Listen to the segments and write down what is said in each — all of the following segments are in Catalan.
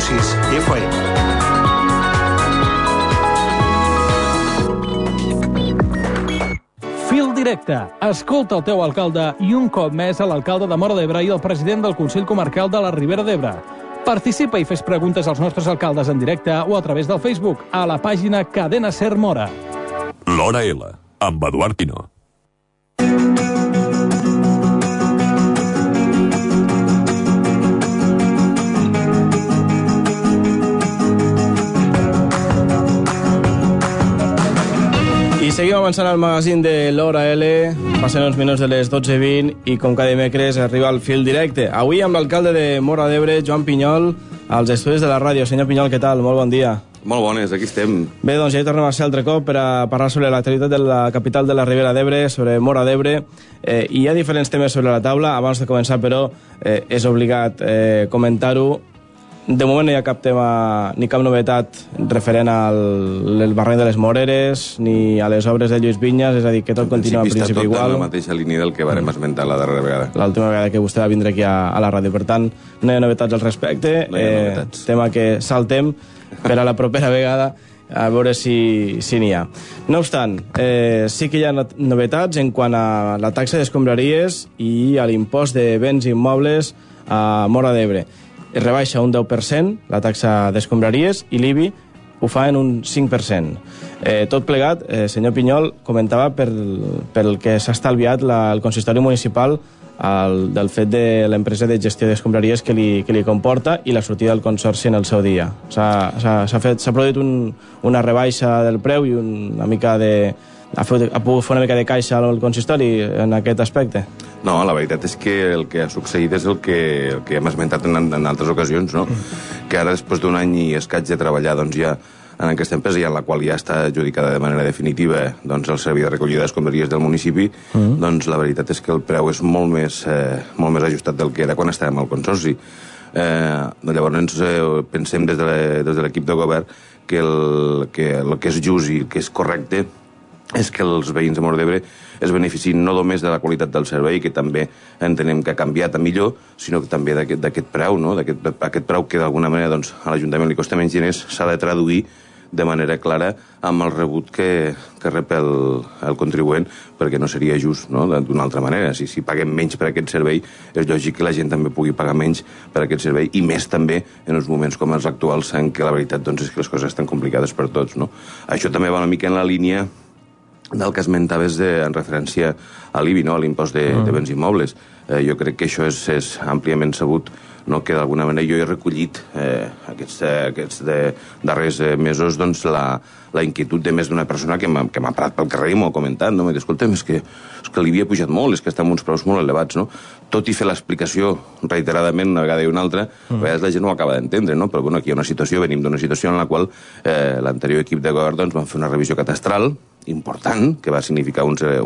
106 FM. Fil directe. Escolta el teu alcalde i un cop més a l'alcalde de Móra d'Ebre i el president del Consell Comarcal de la Ribera d'Ebre. Participa i fes preguntes als nostres alcaldes en directe o a través del Facebook a la pàgina Cadena Ser Móra. L'Hora L, amb Eduard Pino. I seguim avançant al magazín de l'Hora L. Passen uns minuts de les 12:20 i com cada dimecres arriba el fil directe. Avui amb l'alcalde de Móra d'Ebre, Joan Pinyol, als estudis de la ràdio. Senyor Pinyol, què tal? Molt bon dia. Molt bones, aquí estem. Bé, doncs ja hi tornem a ser altre cop per a parlar sobre l'actualitat de la capital de la Ribera d'Ebre, sobre Móra d'Ebre. Hi ha diferents temes sobre la taula. Abans de començar, però, és obligat comentar-ho. De moment no hi ha cap tema ni cap novetat referent al barranc de les Moreres ni a les obres de Lluís Vinyas, és a dir, que tot continua en principi igual. Està tot en la mateixa línia del que vàrem esmentar la darrera vegada. L'última vegada que vostè va vindre aquí a la ràdio. Per tant, no hi ha novetats al respecte. No hi ha novetats. Tema que saltem per a la propera vegada a veure si n'hi ha. No obstant, sí que hi ha novetats en quant a la taxa d'escombraries i a l'impost de béns immobles a Móra d'Ebre. Es rebaixa un 10% la taxa d'escombraries i l'IBI ho fa en un 5%. Tot plegat, senyor Pinyol, comentava pel que s'ha estalviat el consistori municipal del fet de l'empresa de gestió d'escombraries que li comporta i la sortida del consorci en el seu dia. S'ha produït una rebaixa del preu i una mica de... Ha pogut fer una mica de caixa al consistori en aquest aspecte? No, la veritat és que el que ha succeït és el que hem esmentat en altres ocasions, no? Que ara, després d'un any i escaig de treballar, doncs ja en aquesta empresa, en la qual ja està adjudicada de manera definitiva doncs, el servei de recollida d'escombraries del municipi, doncs la veritat és que el preu és molt més ajustat del que era quan estàvem al consorci. Llavors pensem des de l'equip de govern que el que és just i el que és correcte és que els veïns de Móra d'Ebre es beneficien no només de la qualitat del servei, que també entenem que ha canviat a millor, sinó que també d'aquest preu, no? Aquest preu que d'alguna manera doncs, a l'Ajuntament li costa menys diners, s'ha de traduir de manera clara amb el rebut que rep el contribuent, perquè no seria just, no? D'una altra manera. Si paguem menys per aquest servei, és lògic que la gent també pugui pagar menys per aquest servei, i més també en uns moments com els actuals en què la veritat doncs, és que les coses estan complicades per tots, no? Això també va una mica en la línia del que esmentaves en referència a l'IBI, no? A l'impost de béns immobles. Jo crec que això és àmpliament sabut, no? Que d'alguna manera jo he recollit aquests darrers mesos doncs, la inquietud de més d'una persona que m'ha parat pel carrer i m'ho ha comentat, no? M'ha dit, escolta'm, és que l'IBI ha pujat molt, és que està amb uns preus molt elevats, no? Tot i fer l'explicació reiteradament una vegada i una altra, a vegades la gent no ho acaba d'entendre, no? Però bueno, aquí hi ha una situació, venim d'una situació en la qual l'anterior equip de govern doncs, van fer una revisió catastral important, que va significar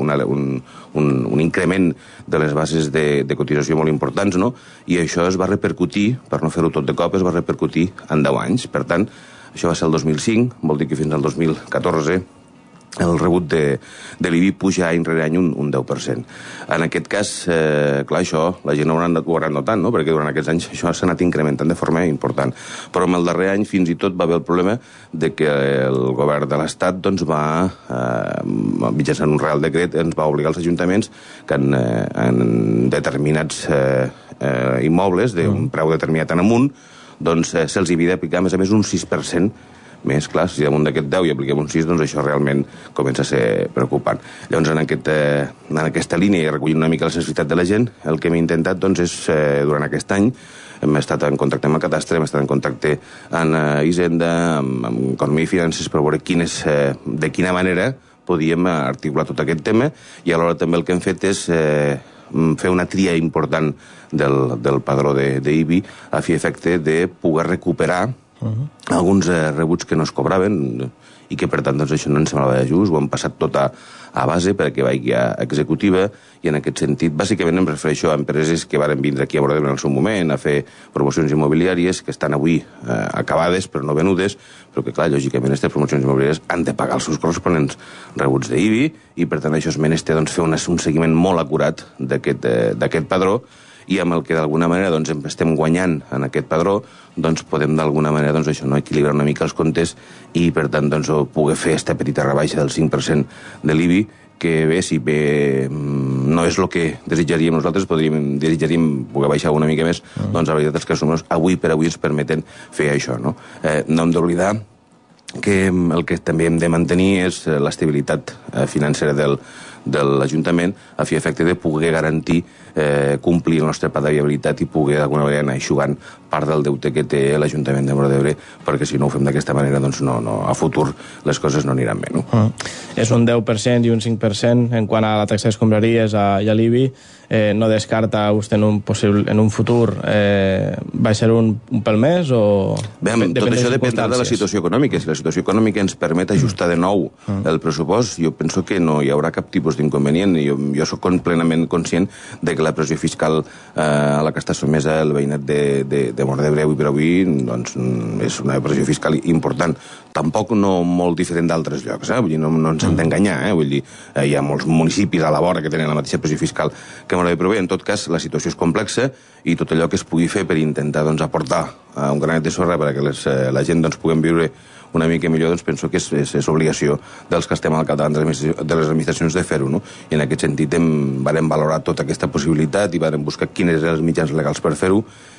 un increment de les bases de cotització molt importants, no? I això es va repercutir, per no fer-ho tot de cop, es va repercutir en 10 anys. Per tant, això va ser el 2005, vol dir que fins al 2014 el rebut de l'IBI puja any rere any un 10%. En aquest cas, clar, això la gent ho haurà notat, no? Perquè durant aquests anys això s'ha anat incrementant de forma important. Però en el darrer any fins i tot va haver el problema de que el govern de l'Estat doncs, mitjançant un real decret ens va obligar als ajuntaments que en determinats immobles d'un preu determinat en amunt doncs se'ls havia d'aplicar a més un 6% més. Clar, si damunt d'aquest 10 hi apliquem un 6, doncs això realment comença a ser preocupant. Llavors, en aquesta línia, i recollint una mica la sensibilitat de la gent, el que hem intentat doncs, és, durant aquest any, hem estat en contacte amb el Cadastre, hem estat en contacte amb Hisenda, amb Economia i Finances, per veure de quina manera podíem articular tot aquest tema, i alhora també el que hem fet és fer una tria important del padró d'IBI a fi efecte de poder recuperar alguns rebuts que no es cobraven i que per tant doncs, això no ens semblava just, ho hem passat tot a base perquè vagi a executiva, i en aquest sentit bàsicament em refereixo a empreses que varen vindre aquí a Móra d'Ebre en el seu moment a fer promocions immobiliàries que estan avui acabades però no venudes, però que clar, lògicament aquestes promocions immobiliàries han de pagar els seus corresponents rebuts d'IBI, i per tant això és menester doncs, fer un seguiment molt acurat d'aquest padró, i amb el que d'alguna manera doncs, estem guanyant en aquest padró, doncs podem d'alguna manera doncs, això, no, equilibrar una mica els comptes i per tant doncs, poder fer aquesta petita rebaixa del 5% de l'IBI, que bé, si bé no és el que desitjaríem nosaltres, desitjaríem poder baixar una mica més, doncs la veritat és que els números avui per avui ens permeten fer això. No hem d'oblidar que el que també hem de mantenir és l'estabilitat financera de l'Ajuntament a fi efecte de poder garantir complir el nostre pla de viabilitat i poder d'alguna manera anar eixugant part del deute que té l'Ajuntament de Móra d'Ebre, perquè si no ho fem d'aquesta manera doncs a futur les coses no aniran bé. No? És un 10% i un 5% en quant a la taxa d'escombraries i a l'IBI. No descarta vostè en un futur va ser un pèl més o... Bé, tot això dependrà de la situació econòmica. Si la situació econòmica ens permet ajustar de nou el pressupost, jo penso que no hi haurà cap tipus d'inconvenient. Jo soc plenament conscient de que la pressió fiscal a la que està sotmesa el veïnat de Móra d'Ebre avui per avui doncs, és una pressió fiscal important. Tampoc no molt diferent d'altres llocs, vull dir, no ens hem d'enganyar, vull dir, hi ha molts municipis a la vora que tenen la mateixa pressió fiscal que Móra d'Ebre, però bé, en tot cas, la situació és complexa i tot allò que es pugui fer per intentar doncs, aportar un granet de sorra perquè la gent doncs, puguem viure una mica millor, doncs penso que és obligació dels que estem al capdavant de les administracions de fer-ho, no? I en aquest sentit vam valorar tota aquesta possibilitat i vam buscar quins eren els mitjans legals per fer-ho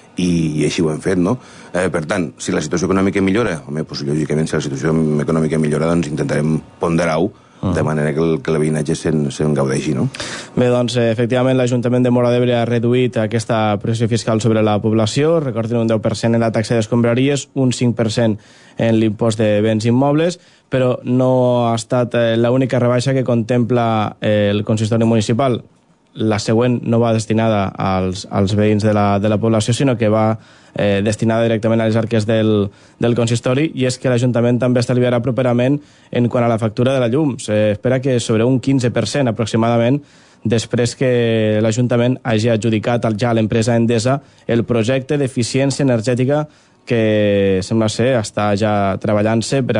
i així ho hem fet, no? Per tant, si la situació econòmica millora, doncs, lògicament, si la situació econòmica millora, doncs intentarem ponderar-ho de manera que el veïnatge se'n gaudeixi, no? Bé, doncs, efectivament, l'Ajuntament de Móra d'Ebre ha reduït aquesta pressió fiscal sobre la població, recordin un 10% en la taxa d'escombraries, un 5% en l'impost de béns immobles, però no ha estat l'única rebaixa que contempla el consistori municipal. La següent no va destinada als veïns de la població, sinó que va destinada directament a les arques del consistori, i és que l'Ajuntament també estalviarà properament en quant a la factura de la llum. S'espera que sobre un 15% aproximadament, després que l'Ajuntament hagi adjudicat ja a l'empresa Endesa el projecte d'eficiència energètica que sembla ser està ja treballant-se per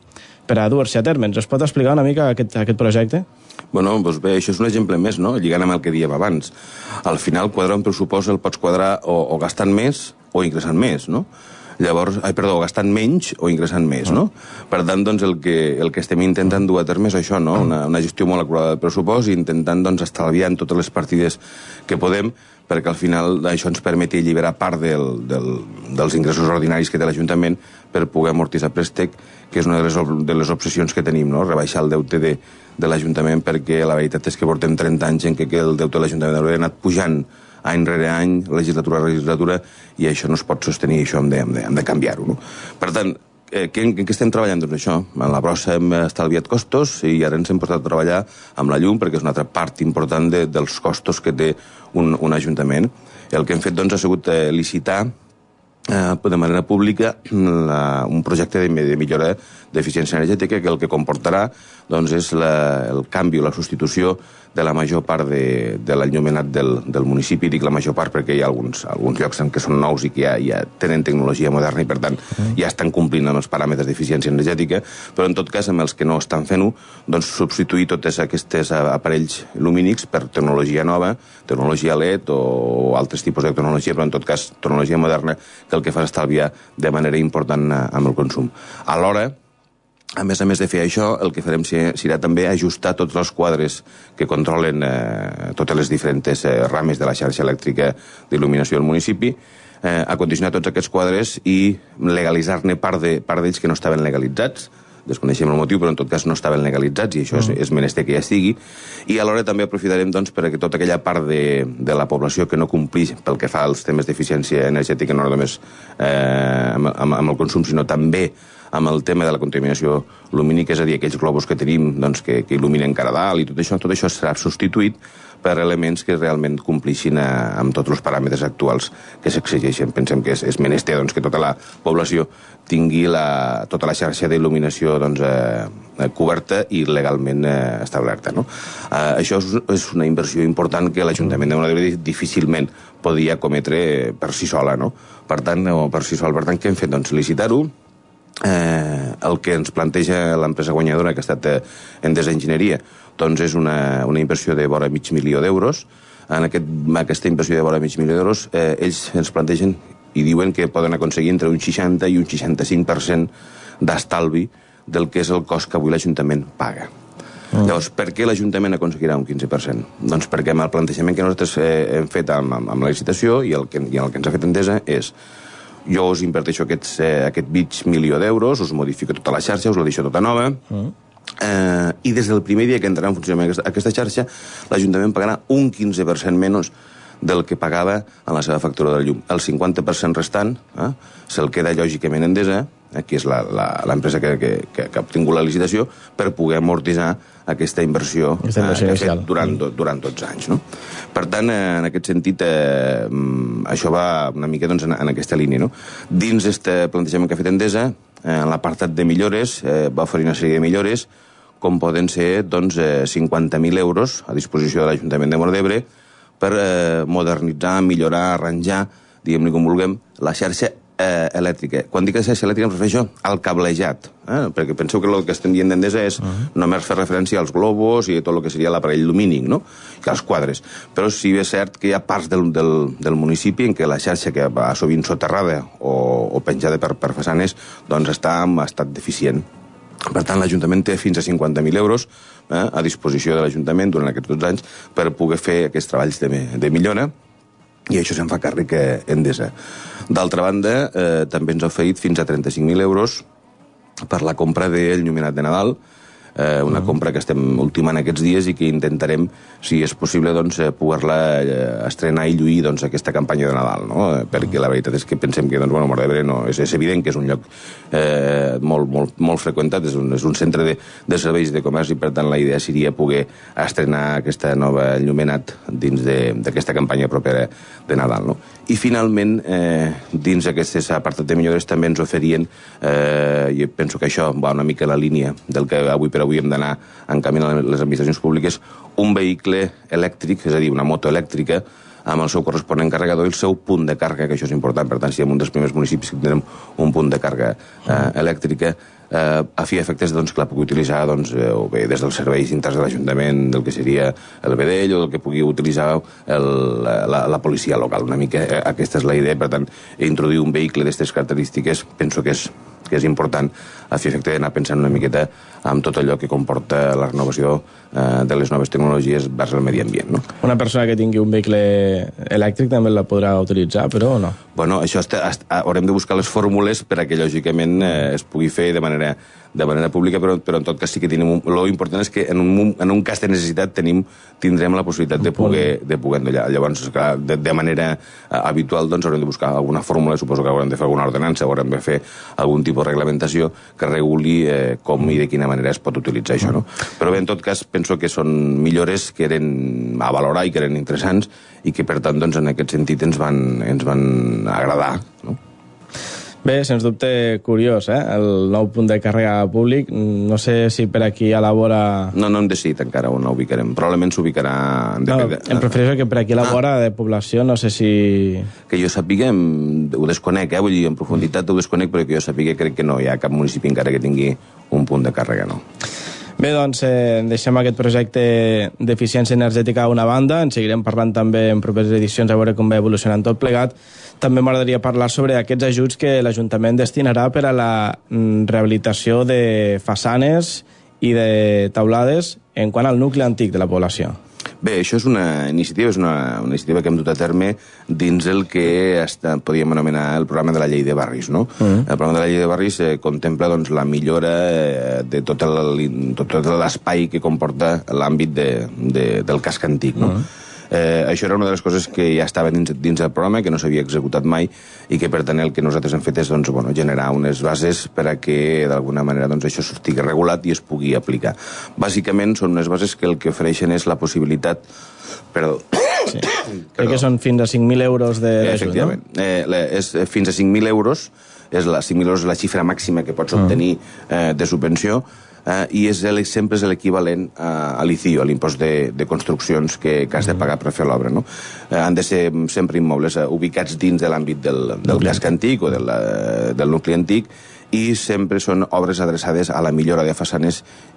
a dur-se a terme. Ens pot explicar una mica aquest projecte? Bueno, doncs bé, això és un exemple més, no? Lligant amb el que dèiem abans. Al final, quadrar un pressupost el pots quadrar o gastant més o ingressant més, no? Llavors, gastant menys o ingressant més, no? Per tant, doncs, el que estem intentant dur a terme és això, no? Una gestió molt acurada del pressupost i intentant, doncs, estalviar en totes les partides que podem, perquè al final això ens permeti alliberar part dels ingressos ordinaris que té l'Ajuntament per poder amortitzar préstec, que és una de les obsessions que tenim, no? Rebaixar el deute de l'Ajuntament, perquè la veritat és que portem 30 anys en què el deute de l'Ajuntament ha anat pujant any rere any, legislatura a legislatura, i això no es pot sostenir, això hem de canviar-ho, no? Per tant, en què estem treballant? Doncs això, en la brossa hem estalviat costos i ara ens hem posat a treballar amb la llum, perquè és una altra part important dels costos que té un ajuntament. El que hem fet doncs, ha sigut licitar de manera pública un projecte de millora d'eficiència energètica que el que comportarà doncs, és el canvi o la substitució de la major part de l'enllumenat del municipi. Dic la major part perquè hi ha alguns llocs en què són nous i que ja tenen tecnologia moderna i per tant ja estan complint amb els paràmetres d'eficiència energètica, però en tot cas amb els que no estan fent-ho, doncs substituir tots aquests aparells lumínics per tecnologia nova, tecnologia LED o altres tipus de tecnologia, però en tot cas tecnologia moderna que el que fa és estalviar de manera important amb el consum. Alhora, a més de fer això, el que farem serà també ajustar tots els quadres que controlen totes les diferents rames de la xarxa elèctrica d'il·luminació del municipi, acondicionar tots aquests quadres i legalitzar-ne part d'ells que no estaven legalitzats. Desconeixem el motiu, però en tot cas no estaven legalitzats i això és menester que ja estigui. I alhora també aprofitarem doncs, perquè tota aquella part de la població que no complix pel que fa als temes d'eficiència energètica, no només amb el consum, sinó també amb el tema de la contaminació lumínica, és a dir, aquells globus que tenim doncs, que il·luminen cara dalt i tot això serà substituït per elements que realment complixin amb tots els paràmetres actuals que s'exigeixen. Pensem que és menester doncs, que tota la població tingui tota la xarxa d'il·luminació doncs, coberta i legalment establerta. No? Això és una inversió important que l'Ajuntament de Móra d'Ebre difícilment podia cometre per si sola. No? Per tant, què hem fet? Doncs licitar-ho. El que ens planteja l'empresa guanyadora, que ha estat Endesa Enginyeria, doncs és una inversió de vora $500.000 d'euros. en aquesta inversió de vora $500.000, ells ens plantegen i diuen que poden aconseguir entre un 60 i un 65% d'estalvi del que és el cost que avui l'Ajuntament paga. Llavors, per què l'Ajuntament aconseguirà un 15%? Doncs perquè amb el plantejament que nosaltres hem fet amb la licitació i el que ens ha fet Endesa és: jo us inverteixo aquest mig milió d'euros, us modifico tota la xarxa, us la deixo tota nova, i des del primer dia que entrarà en funcionament aquesta xarxa, l'Ajuntament pagarà un 15% menys del que pagava en la seva factura de llum. El 50% restant se'l queda lògicament Endesa, que és l'empresa que ha obtingut la licitació, per poder amortitzar aquesta inversió que ha fet durant 12 anys. No? Per tant, en aquest sentit, això va una mica doncs, en aquesta línia. No? Dins d'aquest plantejament que ha fet Endesa, en l'apartat de millores, va oferir una sèrie de millores, com poden ser doncs, 50.000 euros a disposició de l'Ajuntament de Móra d'Ebre per modernitzar, millorar, arranjar, diguem-li com vulguem, la xarxa elèctrica. Quan dic xarxa elèctrica em refereixo al cablejat, perquè penseu que el que estem dient d'Endesa és només fer referència als globus i tot el que seria l'aparell lumínic, no? I als quadres. Però sí és cert que hi ha parts del municipi en què la xarxa, que va sovint soterrada o penjada per façanes, doncs està en estat deficient. Per tant, l'Ajuntament té fins a 50.000 euros a disposició de l'Ajuntament durant aquests 12 anys per poder fer aquests treballs de millora, i això se'n fa càrrec Endesa. D'altra banda, també ens ha oferit fins a 35.000 euros per la compra del llumenat de Nadal, una compra que estem ultimant aquests dies i que intentarem, si és possible, doncs, poder-la estrenar i lluir aquesta campanya de Nadal, no? Perquè la veritat és que pensem que Móra d'Ebre és evident que és un lloc molt freqüentat, és un centre de serveis de comerç, i per tant la idea seria poder estrenar aquesta nova llumenat dins d'aquesta campanya propera de Nadal, no? I finalment, dins d'aquest apartat de millores també ens oferien, i penso que això va una mica a la línia del que avui per avui hem d'anar encaminant les administracions públiques, un vehicle elèctric, és a dir, una moto elèctrica, amb el seu corresponent carregador i el seu punt de càrrega, que això és important. Per tant, si en un dels primers municipis que tindrem un punt de càrrega elèctrica, a fi efectes que la pugui utilitzar o bé des dels serveis interns de l'Ajuntament, del que seria el Vedell, o del que pugui utilitzar la policia local. Una mica aquesta és la idea. Per tant, introduir un vehicle d'aquestes característiques penso que és important a fi efecte d'anar pensant una miqueta amb tot allò que comporta la renovació de les noves tecnologies vers el medi ambient. No? Una persona que tingui un vehicle elèctric també la podrà utilitzar, però o no? Bueno, això haurem de buscar les fórmules per a que lògicament es pugui fer de manera pública, però en tot cas sí que tenim... Lo important és que en un cas de necessitat tindrem la possibilitat de poder endollar. Llavors, de manera habitual, doncs haurem de buscar alguna fórmula, suposo que haurem de fer alguna ordenança, haurem de fer algun tipus de reglamentació que reguli com i de quina manera es pot utilitzar això, no? Però bé, en tot cas, penso que són millores que eren a valorar i que eren interessants i que, per tant, doncs, en aquest sentit ens van agradar, no? Bé, sens dubte curiós, el nou punt de càrrega públic. No sé si per aquí a la vora... No hem decidit encara on l'ubicarem. Probablement s'ubicarà... Em prefereixo que per aquí a la vora de població, no sé si... Que jo sàpiga, ho desconec, vull dir, en profunditat ho desconec, però que jo sàpiga crec que no hi ha cap municipi encara que tingui un punt de càrrega, no. Bé, doncs deixem aquest projecte d'eficiència energètica a una banda, en seguirem parlant també en properes edicions a veure com va evolucionant tot plegat. També m'agradaria parlar sobre aquests ajuts que l'Ajuntament destinarà per a la rehabilitació de façanes i de taulades en quant al nucli antic de la població. Bé, això és una iniciativa que hem dut a terme dins el que podríem anomenar el programa de la llei de barris, no? El programa de la llei de barris contempla doncs, la millora de tot l'espai que comporta l'àmbit del casc antic, no? Això era una de les coses que ja estava dins del programa, que no s'havia executat mai, i que per tant el que nosaltres hem fet és generar unes bases per a que d'alguna manera això estigui regulat i es pugui aplicar. Bàsicament són unes bases que el que ofereixen és la possibilitat... Perdó. Sí. Crec que són fins a 5.000 euros d'ajut, efectivament. Fins a 5.000 euros. 5.000 euros és la xifra màxima que pots obtenir de subvenció, i sempre és l'equivalent a l'ICIO, a l'impost de construccions que has de pagar per fer l'obra, no? Han de ser sempre immobles ubicats dins de l'àmbit del casc antic o del nucli antic, i sempre són obres adreçades a la millora de façanes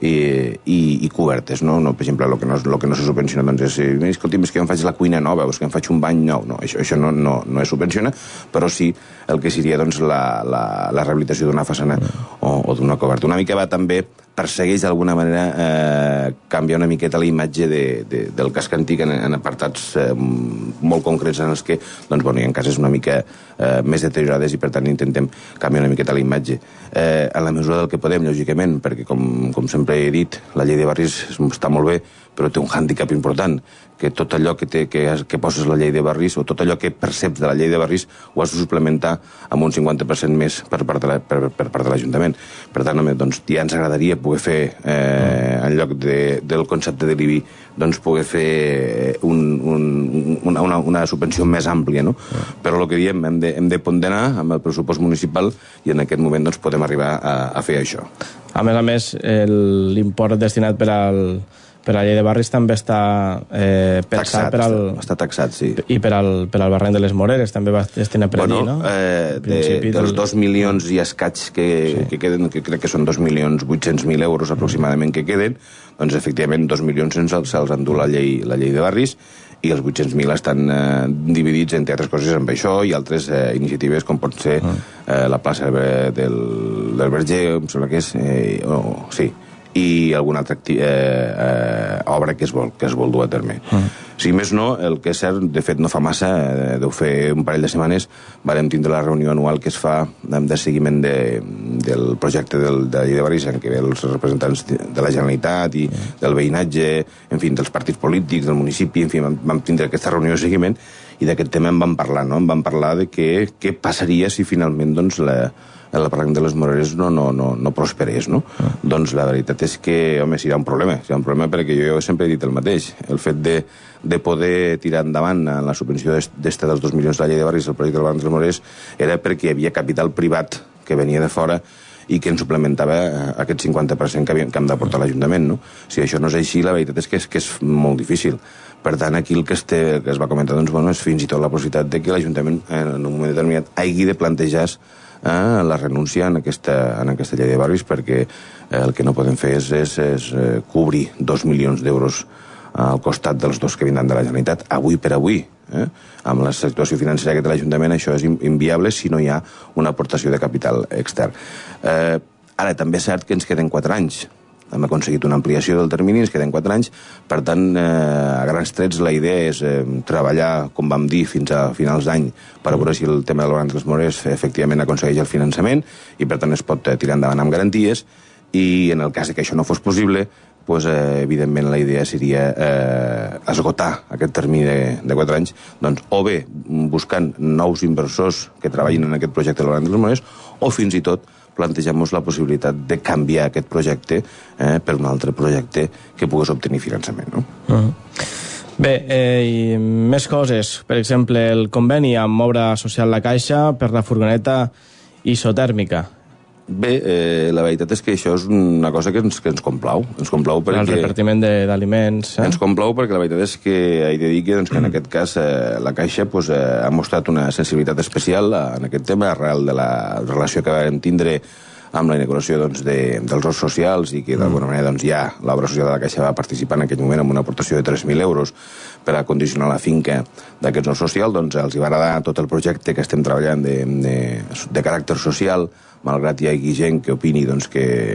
i cobertes, no? Per exemple, el que no se subvenciona doncs és, escolti, és que em faig la cuina nova, o és que em faig un bany nou. No, això no es subvenciona, però sí el que seria doncs, la rehabilitació d'una façana o d'una coberta. Una mica va també persegueix d'alguna manera canviar una miqueta la imatge del casc antic en apartats molt concrets en els que doncs, bueno, hi ha cases una mica més deteriorades i per tant intentem canviar una miqueta la imatge en la mesura del que podem, lògicament, perquè com sempre he dit, la llei de barris està molt bé, però té un hàndicap important, que tot allò que poses a la llei de barris o tot allò que perceps de la llei de barris ho has de suplementar amb un 50% més per part de l'Ajuntament. Per tant, doncs, ja ens agradaria poder fer, en lloc del concepte de l'IBI, doncs poder fer una subvenció més àmplia, no? Però el que diem, hem de ponderar amb el pressupost municipal i en aquest moment doncs, podem arribar a fer això. A més, l'import destinat per a la llei de barris també està pensat està taxat, sí. I per al barranc de les Moreres també va destinar per allí, no? Dels 2 milions i escaig que queden, que crec que són 2.800.000 euros aproximadament que queden, doncs efectivament 2 milions se'ls endú la llei de barris i els 800.000 estan dividits entre altres coses amb això i altres iniciatives com pot ser la plaça del Verger, em sembla que és, sí, i alguna altra obra que es vol dur a terme. Si més no, el que és cert, de fet no fa massa, deu fer un parell de setmanes, vam tindre la reunió anual que es fa de seguiment del projecte de la llei de barris, en què ve els representants de la Generalitat i del veïnatge, en fi, dels partits polítics, del municipi, en fi, vam tindre aquesta reunió de seguiment i d'aquest tema en vam parlar, no? En vam parlar de què passaria si finalment doncs, el barranc de les Moreres no prosperés, no? Doncs la veritat és que, home, serà un problema perquè jo sempre he dit el mateix. El fet de poder tirar endavant la subvenció dels 2 milions de la llei de barris el projecte del barranc de les Moreres era perquè hi havia capital privat que venia de fora i que ens suplementava aquest 50% que hem d'aportar a l'Ajuntament, no? Si això no és així, la veritat és que és molt difícil. Per tant, aquí el que es va comentar doncs, bueno, és fins i tot la possibilitat de que l'Ajuntament en un moment determinat hagi de plantejar la renúncia en aquesta llei de barris perquè el que no podem fer és cobrir 2 milions d'euros al costat dels 2 que vindran de la Generalitat, avui per avui. Amb la situació financera que té l'Ajuntament això és inviable si no hi ha una aportació de capital extern. Ara, també és cert que ens queden 4 anys. Hem aconseguit una ampliació del termini, ens queden 4 anys, per tant, a grans trets la idea és treballar, com vam dir, fins a finals d'any per veure si el tema del barranc de les Moreres efectivament aconsegueix el finançament i per tant es pot tirar endavant amb garanties i en el cas que això no fos possible, doncs, evidentment la idea seria esgotar aquest termini de 4 anys, doncs, o bé buscant nous inversors que treballin en aquest projecte del barranc de les Moreres o fins i tot plantegem-nos la possibilitat de canviar aquest projecte per un altre projecte que pogués obtenir finançament, no? Bé, i més coses. Per exemple, el conveni amb Obra Social La Caixa per la furgoneta isotèrmica. Bé, la veritat és que això és una cosa que ens complau. Ens complau perquè... El repartiment d'aliments... Ens complau perquè la veritat és que he de dir que en aquest cas la Caixa ha mostrat una sensibilitat especial en aquest tema arrel de la relació que vam tindre amb la inauguració dels horts socials i que d'alguna manera ja l'obra social de la Caixa va participar en aquell moment amb una aportació de 3.000 euros per a condicionar la finca d'aquests horts socials, doncs els hi va agradar tot el projecte que estem treballant de caràcter social, malgrat hi hagi gent que opini doncs,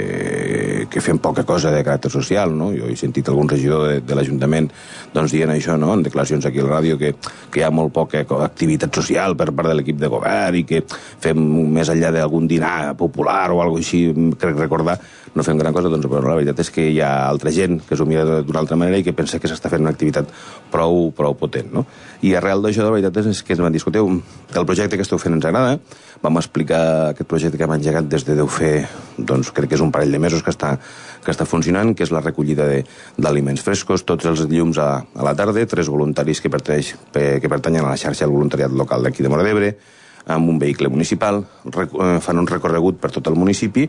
que fem poca cosa de caràcter social, no? Jo he sentit algun regidor de l'Ajuntament doncs, dient això, no? En declaracions aquí a la ràdio, que hi ha molt poca activitat social per part de l'equip de govern i que fem més enllà d'algun dinar popular o alguna cosa així, crec recordar, no fem gran cosa, doncs però la veritat és que hi ha altra gent que s'ho mira d'una altra manera i que pensa que s'està fent una activitat prou potent, no? I arrel d'això, la veritat és que ens van dir, escolteu, el projecte que esteu fent ens agrada, vam explicar aquest projecte que hem engegat des de deu fer, doncs crec que és un parell de mesos que està funcionant, que és la recollida d'aliments frescos, tots els dilluns a la tarda, 3 voluntaris que pertanyen a la xarxa del voluntariat local d'aquí de Móra d'Ebre, amb un vehicle municipal, fan un recorregut per tot el municipi,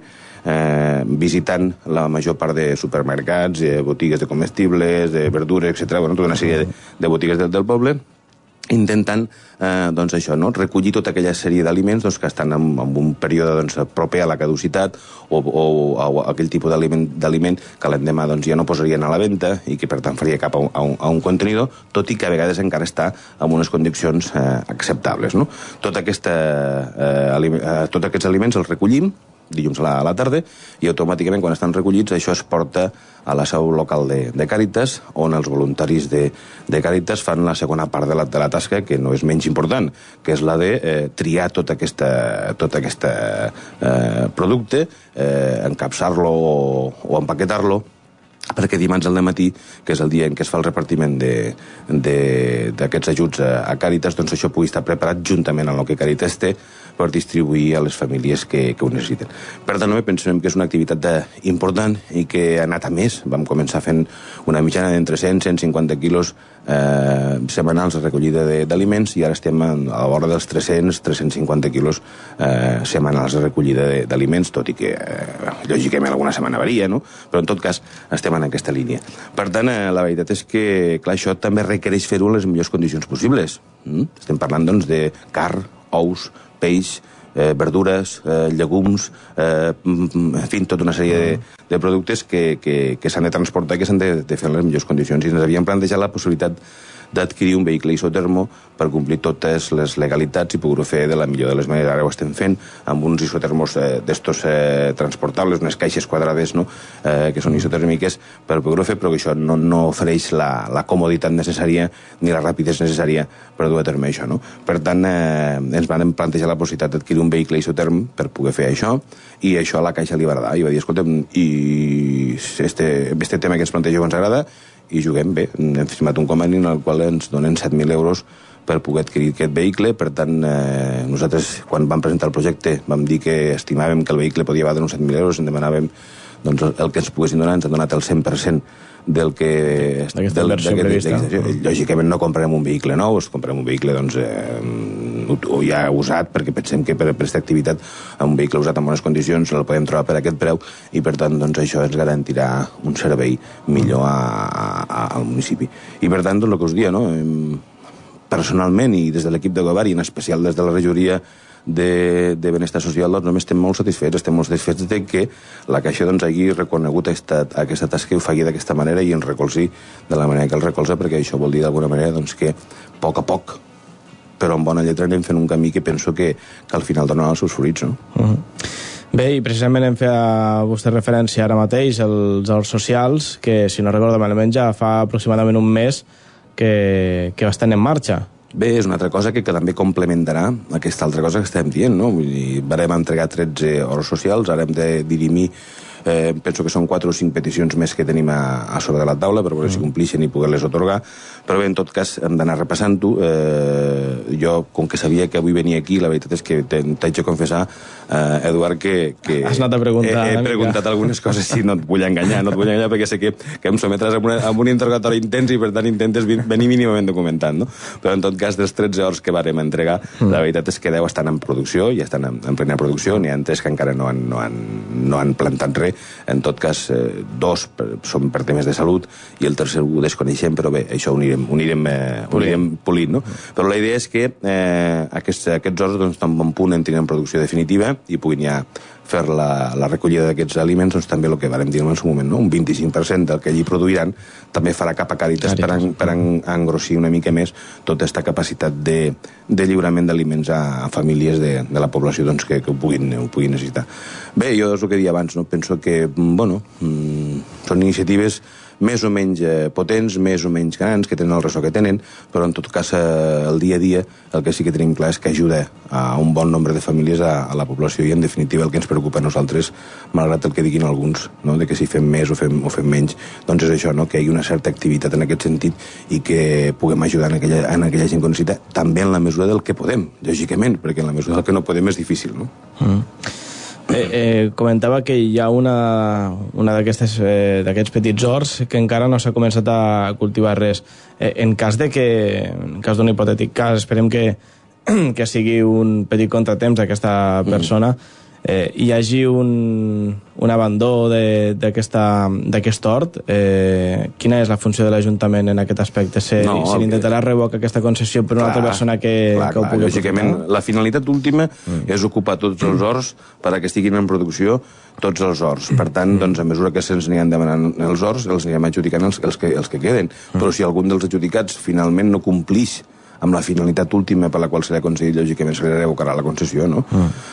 visitant la major part de supermercats, botigues de comestibles, de verdures, etc., bueno, tota una sèrie de botigues del poble, intentant doncs això, no? Recollir tota aquella sèrie d'aliments doncs, que estan en un període doncs, proper a la caducitat o aquell tipus d'aliment que l'endemà doncs, ja no posarien a la venda i que per tant faria cap a un contenidor, tot i que a vegades encara està en unes condicions acceptables. No? Tots aquests aliments els recollim dilluns a la tarda i automàticament quan estan recollits això es porta a la seu local de Càritas, on els voluntaris de Càritas fan la segona part de la tasca, que no és menys important, que és la de triar tot aquest producte, encapçar-lo o empaquetar-lo, perquè dimarts al matí, que és el dia en què es fa el repartiment d'aquests ajuts a Càritas, doncs això pugui estar preparat juntament amb el que Càritas té per distribuir a les famílies que ho necessiten. Per tant, pensem que és una activitat important i que ha anat a més. Vam començar fent una mitjana d'entre 100-150 quilos setmanals de recollida d'aliments i ara estem a la vora dels 300-350 quilos setmanals de recollida d'aliments, tot i que lògicament alguna setmana varia, no? Però en tot cas estem en aquesta línia. Per tant, la veritat és que clar, això també requereix fer-ho en les millors condicions possibles. Estem parlant doncs, de carn, ous, peix, verdures, llegums, en fi, tota una sèrie de productes que s'han de transportar i que s'han de fer en les millors condicions. I ens havíem plantejat la possibilitat d'adquirir un vehicle isotermo per complir totes les legalitats i poder-ho fer de la millor de les maneres. Ara ho estem fent amb uns isotermos d'estos transportables, unes caixes quadrades, no? Que són isotèrmiques per poder-ho fer, però que això no ofereix la comoditat necessària ni la rapidesa necessària per dur a terme això. No? Per tant, ens van plantejar la possibilitat d'adquirir un vehicle isoterm per poder fer això, i això a la Caixa li va agradar. I va dir, escolta'm, este tema que ens plantegeu ens agrada, i juguem bé. Hem firmat un conveni en el qual ens donen 7.000 euros per poder adquirir aquest vehicle. Per tant, nosaltres, quan vam presentar el projecte, vam dir que estimàvem que el vehicle podia valdre uns 7.000 euros, en demanàvem doncs, el que ens poguessin donar, ens han donat el 100% del que... Lògicament no comprarem un vehicle nou, comprarem un vehicle doncs, ja usat, perquè pensem que per aquesta activitat un vehicle usat en bones condicions el podem trobar per aquest preu i per tant doncs, això ens garantirà un servei millor al municipi. I per tant, doncs, el que us dia, no? Personalment i des de l'equip de govern i en especial des de la regidoria de benestar social, doncs només estem molt satisfets de que la Caixa doncs, hagi reconegut aquesta tasca i ho faci d'aquesta manera i ens recolzi de la manera que el recolza, perquè això vol dir d'alguna manera doncs, que a poc però amb bona lletra anem fent un camí que penso que al final donarà els seus fruits, no? Bé, i precisament hem fet vostè referència ara mateix als horts socials, que si no recordo malament ja fa aproximadament un mes que estan en marxa. Bé, és una altra cosa que també complementarà aquesta altra cosa que estem dient, no? Vull dir, vam entregar 13 horts socials, ara hem de dirimir, penso que són 4 o 5 peticions més que tenim a sobre de la taula per veure si complixen i poder-les atorgar, però bé, en tot cas hem d'anar repassant-ho. Jo, com que sabia que avui venia aquí, la veritat és que t'haig de confessar, Eduard, que has anat a preguntar, he preguntat algunes coses i no et vull enganyar, perquè sé que em sometràs a un interrogatori intens i per tant intentes venir mínimament documentant, no? Però en tot cas, dels 13 horts que vàrem entregar, la veritat és que 10 estan en producció, ja estan en plena producció, n'hi ha 3 que encara no han plantat res. En tot cas, 2 són per temes de salut i el tercer ho desconeixem, però bé, això ho anirem polint, no? Però la idea és que aquests horts doncs, tan bon punt entrin en producció definitiva i puguin ja fer la recollida d'aquests aliments, doncs també el que vam dir en el seu moment, no? Un 25% del que allí produiran també farà cap a Càritas per engrossir una mica més tota aquesta capacitat de lliurament d'aliments a famílies de la població doncs, que ho puguin necessitar. Bé, jo és el que deia abans, no? Penso que, són iniciatives més o menys potents, més o menys grans, que tenen el ressò que tenen, però en tot cas el dia a dia el que sí que tenim clar és que ajuda a un bon nombre de famílies a la població i en definitiva el que ens preocupa a nosaltres, malgrat el que diguin alguns, no? De que si fem més o fem menys, doncs és això, no? Que hi hagi una certa activitat en aquest sentit i que puguem ajudar en aquella gent que necessita, també en la mesura del que podem, lògicament, perquè en la mesura del que no podem és difícil, no? Comentava que hi ha una d'aquests petits horts que encara no s'ha començat a cultivar res. En cas d'un hipotètic cas, esperem que sigui un petit contratemps d'aquesta persona, hi hagi un abandó d'aquest hort, quina és la funció de l'Ajuntament en aquest aspecte? Se n'intentarà revocar aquesta concessió per una altra persona que ho pugui aprofitar? La finalitat última és ocupar tots els horts perquè estiguin en producció tots els horts. Per tant, doncs, a mesura que se'ns aniran demanant els horts, els anirem adjudicant els que queden. Però si algun dels adjudicats finalment no complix amb la finalitat última per la qual se li ha concedit, lògicament se li revocarà la concessió, no?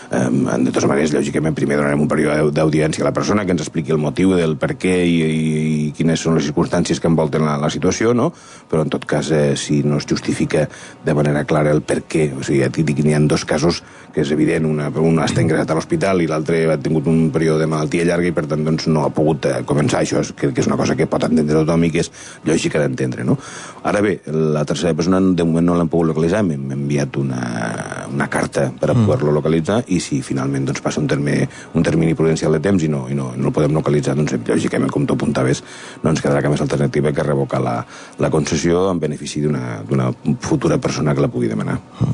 De totes maneres, lògicament, primer donarem un període d'audiència a la persona que ens expliqui el motiu del per què i quines són les circumstàncies que envolten la situació, no? Però, en tot cas, si no es justifica de manera clara el per què, o sigui, ja t'hi dic, n'hi ha dos casos que és evident, una està ingressat a l'hospital i l'altre ha tingut un període de malaltia llarga i, per tant, doncs, no ha pogut començar això, que és una cosa que pot entendre tothom i que és lògica d'entendre, no? Ara bé, la tercera persona, de moment, no l'hem pogut localitzar, m'hem enviat una carta per a poder-lo localitzar i si finalment doncs, passa un termini prudencial de temps i no el podem localitzar, doncs lògicament, com tu apuntaves, no ens quedarà cap més alternativa que revocar la concessió en benefici d'una futura persona que la pugui demanar.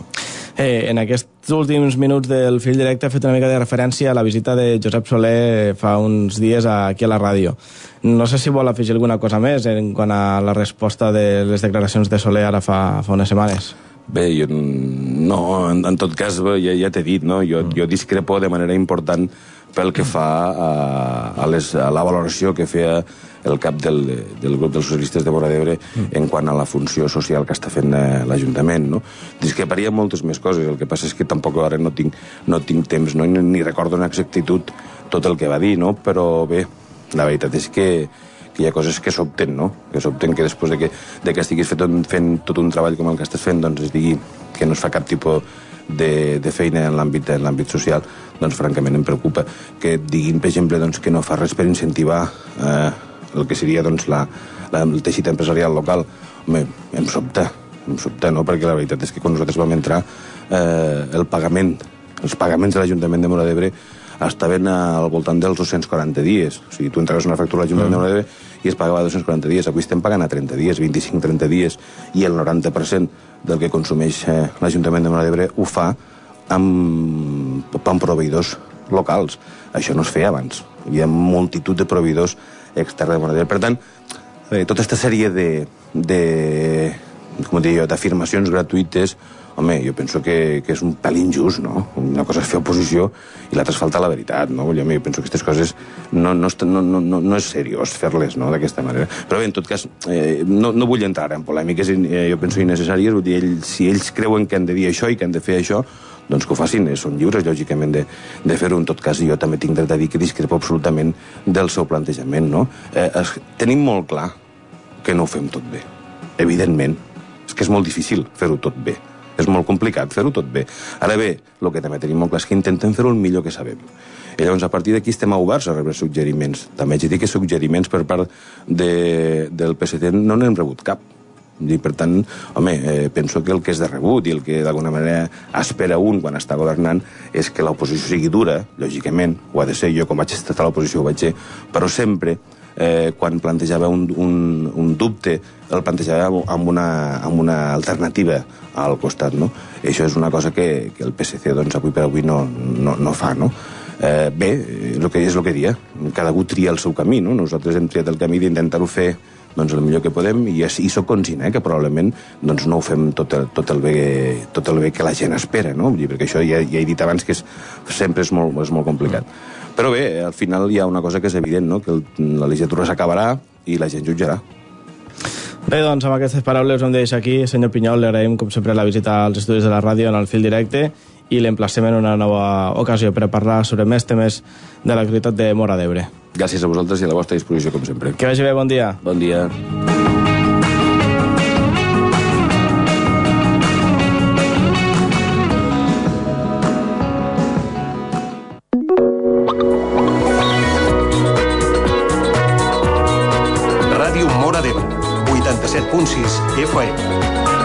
En aquests últims minuts del fil directe ha fet una mica de referència a la visita de Josep Soler fa uns dies aquí a la ràdio. No sé si vol afegir alguna cosa més en quant a la resposta de les declaracions de Soler ara fa unes setmanes. Bé, jo no, en tot cas ja t'he dit, no? Jo discrepo de manera important pel que fa a la valoració que feia el cap del grup dels socialistes de Móra d'Ebre en quant a la funció social que està fent l'Ajuntament, no? Discreparia moltes més coses, el que passa és que tampoc ara no tinc temps, no? Ni recordo en exactitud tot el que va dir, no? Però bé, la veritat és que hi ha coses que s'obten, no? Que s'obten que després de que estiguis fent tot un treball com el que estàs fent, doncs es digui que no es fa cap tipus de feina en l'àmbit social, doncs francament em preocupa. Que diguin, per exemple, doncs, que no fa res per incentivar el que seria doncs, el teixit empresarial local. Home, em sobta, no? Perquè la veritat és que quan nosaltres vam entrar els pagaments de l'Ajuntament de Móra d'Ebre estaven al voltant dels 240 dies. O sigui, tu entraves una factura a l'Ajuntament de Móra d'Ebre i es pagava 240 dies. Avui estem pagant a 30 dies, 25-30 dies, i el 90% del que consumeix l'Ajuntament de Móra d'Ebre ho fa amb proveïdors locals. Això no es feia abans. Hi ha multitud de proveïdors externs de Móra d'Ebre. Per tant, tota aquesta sèrie d'afirmacions gratuïtes, home, jo penso que és un pèl injust, no? Una cosa és fer oposició i l'altra és faltar la veritat, no? Jo penso que aquestes coses no és seriós fer-les, no?, d'aquesta manera. Però bé, en tot cas, no vull entrar en polèmiques, jo penso innecessàries, vull dir, si ells creuen que han de dir això i que han de fer això, doncs que ho facin, són lliures, lògicament, de fer-ho. En tot cas, jo també tinc dret a dir que discrepo absolutament del seu plantejament, no? Tenim molt clar que no ho fem tot bé, evidentment. És que és molt difícil fer-ho tot bé. És molt complicat fer-ho tot bé. Ara bé, el que també tenim molt clar és que intentem fer-ho el millor que sabem. I llavors, a partir d'aquí estem oberts a rebre suggeriments. També haig de dir que suggeriments per part del PSC no n'hem rebut cap. I, per tant, home, penso que el que és de rebut i el que d'alguna manera espera un quan està governant és que l'oposició sigui dura, lògicament, ho ha de ser, jo com vaig estar a l'oposició ho vaig ser, però sempre quan plantejava un dubte el plantejava amb una alternativa al costat, no? I això és una cosa que el PSC doncs, avui per avui no fa, no? Bé, és el que dia, cada un tria el seu camí, no? Nosaltres hem triat el camí d'intentar-ho fer doncs el millor que podem, i soc conscient que probablement doncs, no ho fem tot el bé que la gent espera, no? Perquè això ja he dit abans que sempre és molt complicat. Però bé, al final hi ha una cosa que és evident, no? Que la legislatura s'acabarà i la gent jutjarà. Bé, doncs amb aquestes paraules ho hem de deixar aquí. Senyor Pinyol, li agraïm com sempre la visita als estudis de la ràdio en el fil directe i l'emplacem en una nova ocasió per a parlar sobre més temes de l'actualitat de Móra d'Ebre. Gràcies a vosaltres i a la vostra disposició, com sempre. Que vagi bé, bon dia. Bon dia. Ràdio Móra d'Ebre, 87.6 FM.